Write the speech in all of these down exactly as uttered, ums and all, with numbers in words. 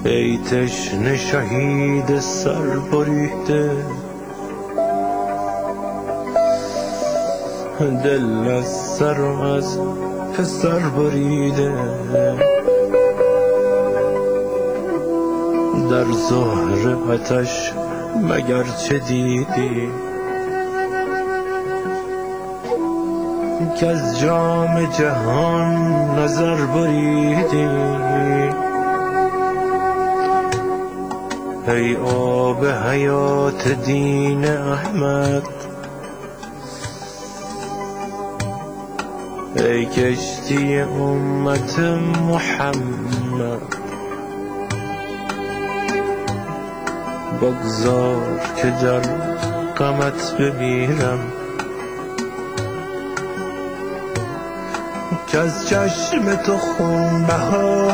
ای تشنه شهید سر بریده، دل از سر و از پسر بریده. در زهر آتش مگر چه دیدی که از جام جهان نظر بریدی؟ ای آب حیات دین احمد، ای کشتی امت محمد، بگذار که در غمت بمیرم، که از چشم تو خون بها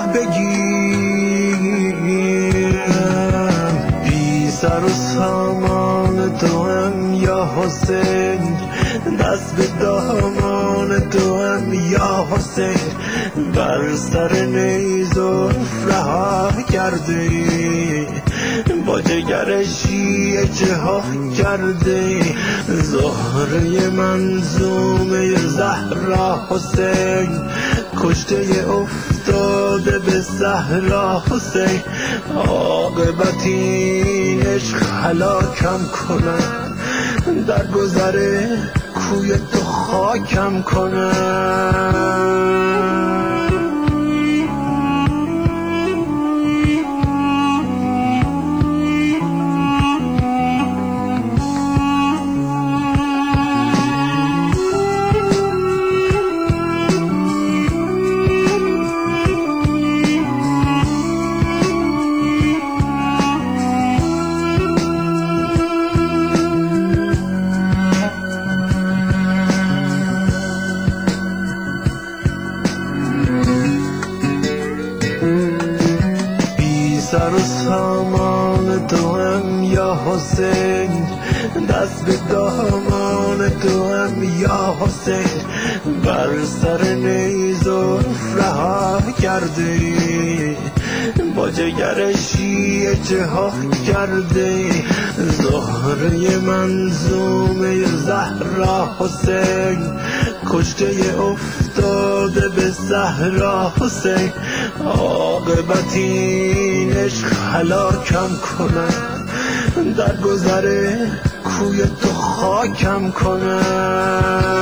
بگیرم. بی سر و سامان تو هم یا حسین، دست به دامان تو هم یا حسین. بر سر نیزون رها کرده، با جگر شیعه جها کرده. زهره منظومه زهرا حسین، کشته افتاده به صحرا حسین. عاقبت این عشق هلاکم کنن، در گذر کوی تو خاکم کنن. سر و سامان تو هم یا حسین، دست به دامان تو هم یا حسین. بر سر نیزون رها کرده، با جگر شیعه جها کرده. زهره منظومه زهرا حسین، کشته افتاده به صحرا حسین. عاقبت این عشق هلاکم کنن، در گذر کوی تو خاکم کنن.